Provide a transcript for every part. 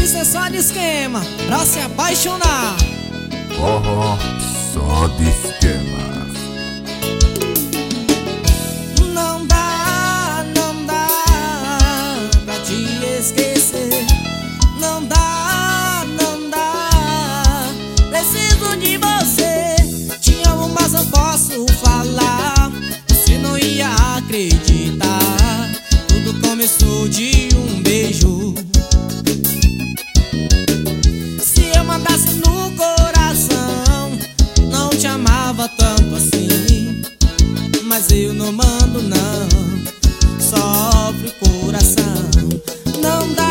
Isso é só de esquema pra se apaixonar. Oh, só de esquema. Não dá pra te esquecer. Não dá, preciso de você. Te amo, mas não posso falar. Você não ia acreditar. Tudo começou de um beijo. Se eu mandasse no coração, não te amava tanto assim. Mas eu não mando não, sofre o coração. Não dá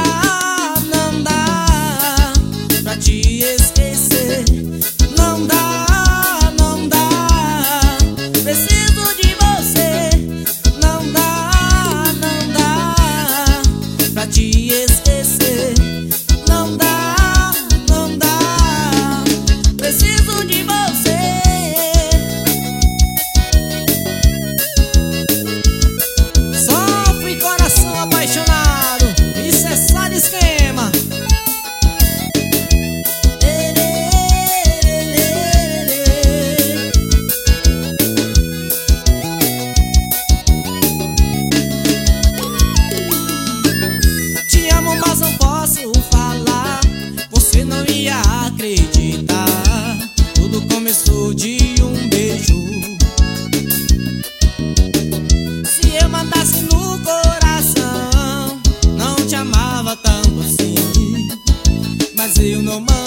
pra te esquecer. Não dá, preciso de você. Não dá pra te esquecer. Não dá, preciso de você. Sofre coração apaixonado, isso é só de esquema. Te amo, mas não posso falar. Você não ia acreditar. Tudo começou de um beijo. Se eu mandasse no coração, não te amava tanto assim. Mas eu não mando